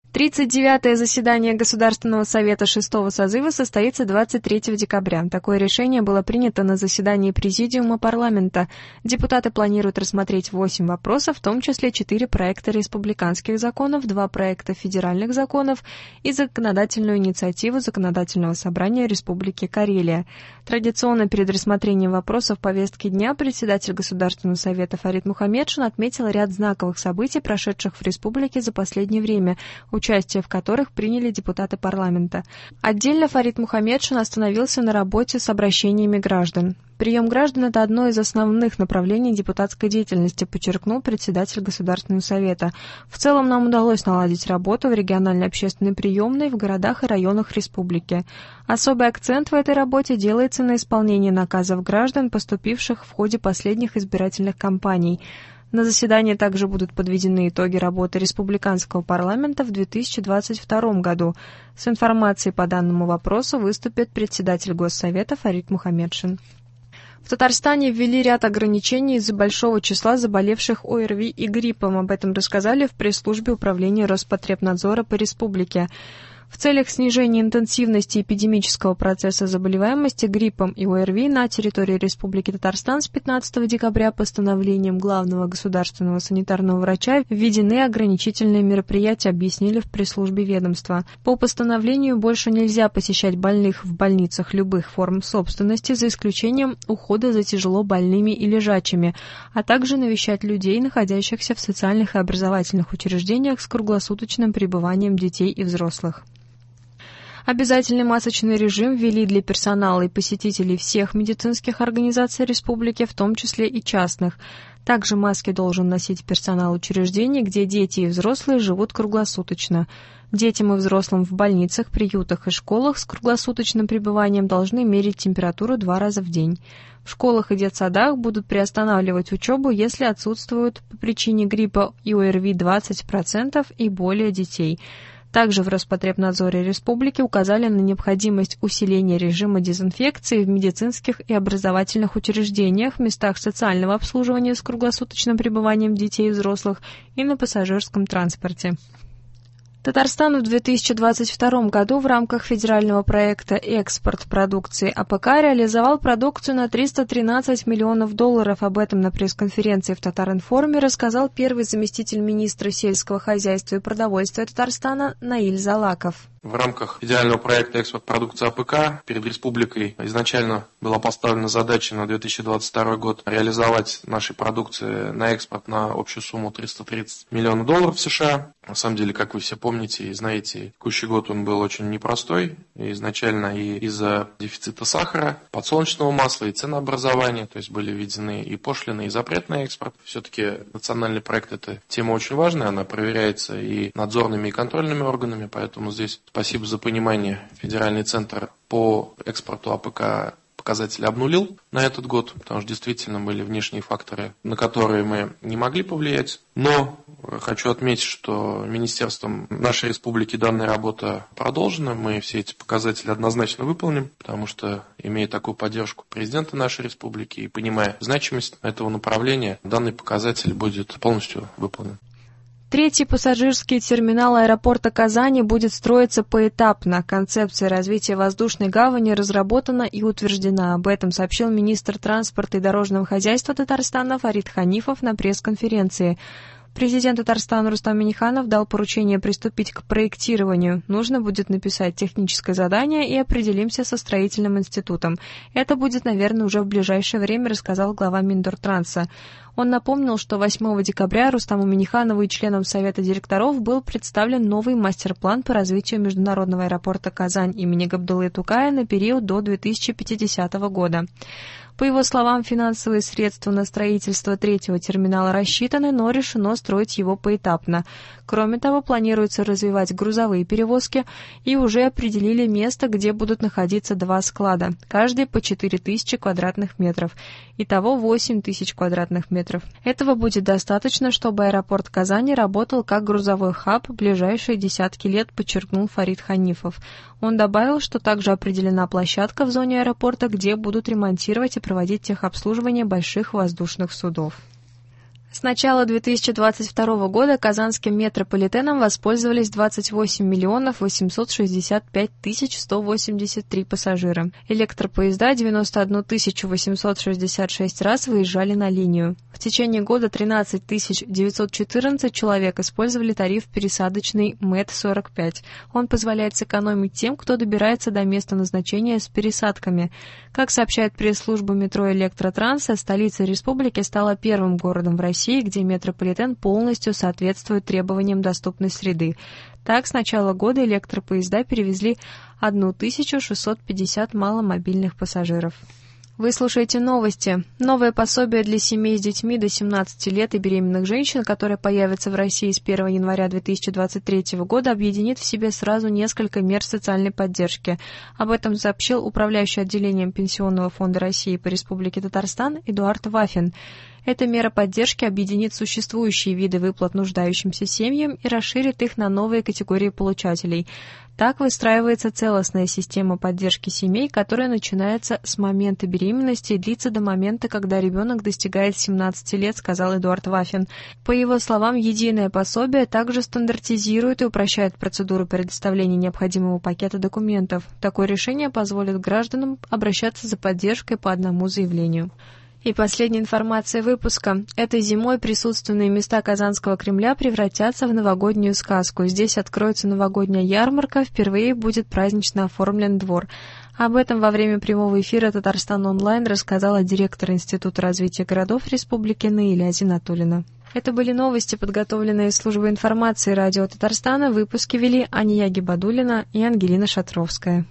39-е заседание Государственного совета 6-го созыва состоится 23 декабря. Такое решение было принято на заседании Президиума парламента. Депутаты планируют рассмотреть 8 вопросов, в том числе 4 проекта республиканских законов, 2 проекта федеральных законов и законодательную инициативу Законодательного собрания Республики Карелия. Традиционно перед рассмотрением вопросов повестки дня председатель Государственного совета Фарид Мухаммедшин отметил ряд знаковых событий, прошедших в республике за последнее время, участие в которых приняли депутаты парламента. Отдельно Фарид Мухаммедшин остановился на работе с обращениями граждан. Прием граждан – это одно из основных направлений депутатской деятельности, подчеркнул председатель Государственного совета. В целом нам удалось наладить работу в региональной общественной приемной в городах и районах республики. Особый акцент в этой работе делается на исполнении наказов граждан, поступивших в ходе последних избирательных кампаний. На заседании также будут подведены итоги работы республиканского парламента в 2022 году. С информацией по данному вопросу выступит председатель Госсовета Фарид Мухаммедшин. В Татарстане ввели ряд ограничений из-за большого числа заболевших ОРВИ и гриппом. Об этом рассказали в пресс-службе Управления Роспотребнадзора по республике. В целях снижения интенсивности эпидемического процесса заболеваемости гриппом и ОРВИ на территории Республики Татарстан с 15 декабря постановлением главного государственного санитарного врача введены ограничительные мероприятия, объяснили в пресс-службе ведомства. По постановлению больше нельзя посещать больных в больницах любых форм собственности, за исключением ухода за тяжело больными и лежачими, а также навещать людей, находящихся в социальных и образовательных учреждениях с круглосуточным пребыванием детей и взрослых. Обязательный масочный режим ввели для персонала и посетителей всех медицинских организаций республики, в том числе и частных. Также маски должен носить персонал учреждений, где дети и взрослые живут круглосуточно. Детям и взрослым в больницах, приютах и школах с круглосуточным пребыванием должны мерить температуру 2 раза в день. В школах и детсадах будут приостанавливать учебу, если отсутствуют по причине гриппа и ОРВИ 20% и более детей. Также в Роспотребнадзоре республики указали на необходимость усиления режима дезинфекции в медицинских и образовательных учреждениях, местах социального обслуживания с круглосуточным пребыванием детей и взрослых и на пассажирском транспорте. Татарстан в 2022 году в рамках федерального проекта «Экспорт продукции АПК» реализовал продукцию на $313 миллионов. Об этом на пресс-конференции в Татар-информе рассказал первый заместитель министра сельского хозяйства и продовольствия Татарстана Наиль Залаков. В рамках федерального проекта «Экспорт продукции АПК» перед республикой изначально была поставлена задача на 2022 год реализовать нашей продукции на экспорт на общую сумму $330 миллионов США. На самом деле, как вы все помните и знаете, текущий год он был очень непростой. Изначально и из-за дефицита сахара, подсолнечного масла и ценообразования, то есть были введены и пошлины, и запрет на экспорт. Все-таки национальный проект – это тема очень важная, она проверяется и надзорными, и контрольными органами, поэтому здесь спасибо за понимание. Федеральный центр по экспорту АПК показатели обнулил на этот год, потому что действительно были внешние факторы, на которые мы не могли повлиять. Но хочу отметить, что министерством нашей республики данная работа продолжена. Мы все эти показатели однозначно выполним, потому что, имея такую поддержку президента нашей республики и понимая значимость этого направления, данный показатель будет полностью выполнен. Третий пассажирский терминал аэропорта Казани будет строиться поэтапно. Концепция развития воздушной гавани разработана и утверждена. Об этом сообщил министр транспорта и дорожного хозяйства Татарстана Фарид Ханифов на пресс-конференции. Президент Татарстана Рустам Минниханов дал поручение приступить к проектированию. Нужно будет написать техническое задание и определимся со строительным институтом. Это будет, наверное, уже в ближайшее время, рассказал глава Миндортранса. Он напомнил, что 8 декабря Рустаму Минниханову и членам Совета директоров был представлен новый мастер-план по развитию международного аэропорта Казань имени Габдуллы Тукая на период до 2050 года. По его словам, финансовые средства на строительство третьего терминала рассчитаны, но решено строить его поэтапно. Кроме того, планируется развивать грузовые перевозки и уже определили место, где будут находиться 2 склада, каждый по 4000 квадратных метров. Итого 8000 квадратных метров. Этого будет достаточно, чтобы аэропорт Казани работал как грузовой хаб в ближайшие десятки лет, подчеркнул Фарид Ханифов. Он добавил, что также определена площадка в зоне аэропорта, где будут ремонтировать и проводить техобслуживание больших воздушных судов. С начала 2022 года казанским метрополитеном воспользовались 28 миллионов 865 тысяч 183 пассажира. Электропоезда 91 866 раз выезжали на линию. В течение года 13 914 человек использовали тариф пересадочный МЭТ-45. Он позволяет сэкономить тем, кто добирается до места назначения с пересадками. Как сообщает пресс-служба метро Электротранса, столица республики стала первым городом в России, где метрополитен полностью соответствует требованиям доступной среды. Так, с начала года электропоезда перевезли 1650 маломобильных пассажиров. Вы слушаете новости. Новое пособие для семей с детьми до 17 лет и беременных женщин, которое появится в России с 1 января 2023 года, объединит в себе сразу несколько мер социальной поддержки. Об этом сообщил управляющий отделением Пенсионного фонда России по Республике Татарстан Эдуард Вафин. Эта мера поддержки объединит существующие виды выплат нуждающимся семьям и расширит их на новые категории получателей. Так выстраивается целостная система поддержки семей, которая начинается с момента беременности и длится до момента, когда ребенок достигает 17 лет, сказал Эдуард Вафин. По его словам, единое пособие также стандартизирует и упрощает процедуру предоставления необходимого пакета документов. Такое решение позволит гражданам обращаться за поддержкой по одному заявлению. И последняя информация выпуска. Этой зимой присутственные места Казанского Кремля превратятся в новогоднюю сказку. Здесь откроется новогодняя ярмарка, впервые будет празднично оформлен двор. Об этом во время прямого эфира «Татарстан онлайн» рассказала директор Института развития городов Республики Наиля Зинатуллина. Это были новости, подготовленные службой информации радио Татарстана. Выпуски вели Ания Гибадуллина и Ангелина Шатровская.